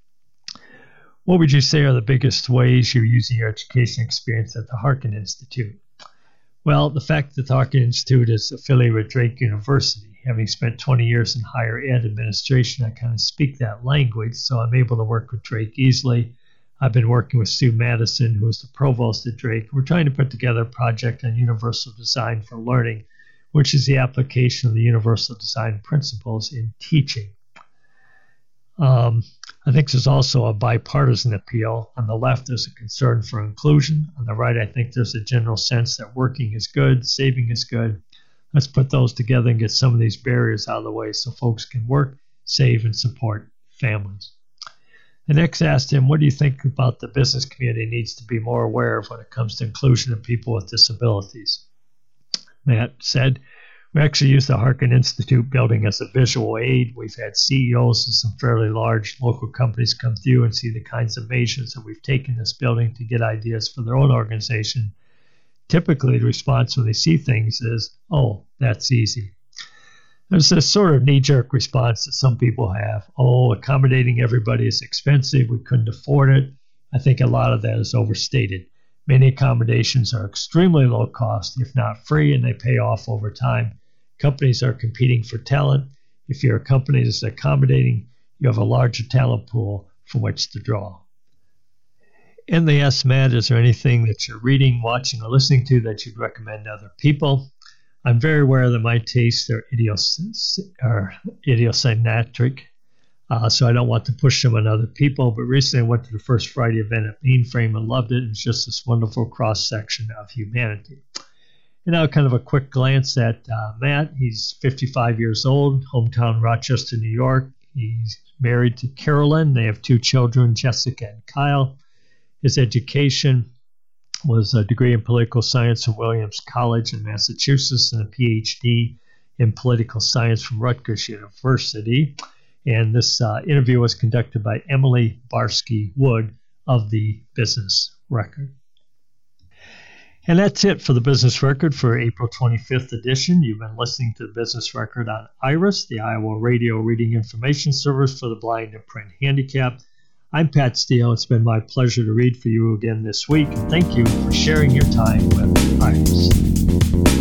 What would you say are the biggest ways you're using your education experience at the Harkin Institute? Well, the fact that the Harkin Institute is affiliated with Drake University. Having spent 20 years in higher ed administration, I kind of speak that language, so I'm able to work with Drake easily. I've been working with Sue Madison, who is the provost at Drake. We're trying to put together a project on universal design for learning, which is the application of the universal design principles in teaching. I think there's also a bipartisan appeal. On the left, there's a concern for inclusion. On the right, I think there's a general sense that working is good, saving is good. Let's put those together and get some of these barriers out of the way so folks can work, save, and support families. The next asked him, what do you think about the business community needs to be more aware of when it comes to inclusion of people with disabilities? Matt said, we actually use the Harkin Institute building as a visual aid. We've had CEOs of some fairly large local companies come through and see the kinds of measures that we've taken this building to get ideas for their own organization. Typically, the response when they see things is, oh, that's easy. There's this sort of knee-jerk response that some people have. Oh, accommodating everybody is expensive. We couldn't afford it. I think a lot of that is overstated. Many accommodations are extremely low cost, if not free, and they pay off over time. Companies are competing for talent. If you're a company that's accommodating, you have a larger talent pool from which to draw. And they asked Matt, is there anything that you're reading, watching, or listening to that you'd recommend to other people? I'm very aware that my tastes are idiosyncratic, so I don't want to push them on other people. But recently I went to the First Friday event at Mainframe and loved it. It's just this wonderful cross-section of humanity. And now kind of a quick glance at Matt. He's 55 years old, hometown Rochester, New York. He's married to Carolyn. They have 2 children, Jessica and Kyle. His education was a degree in political science from Williams College in Massachusetts and a PhD in political science from Rutgers University. And this interview was conducted by Emily Barsky Wood of the Business Record. And that's it for the Business Record for April 25th edition. You've been listening to the Business Record on IRIS, the Iowa Radio Reading Information Service for the Blind and Print Handicapped. I'm Pat Steele. It's been my pleasure to read for you again this week. And thank you for sharing your time with IRIS.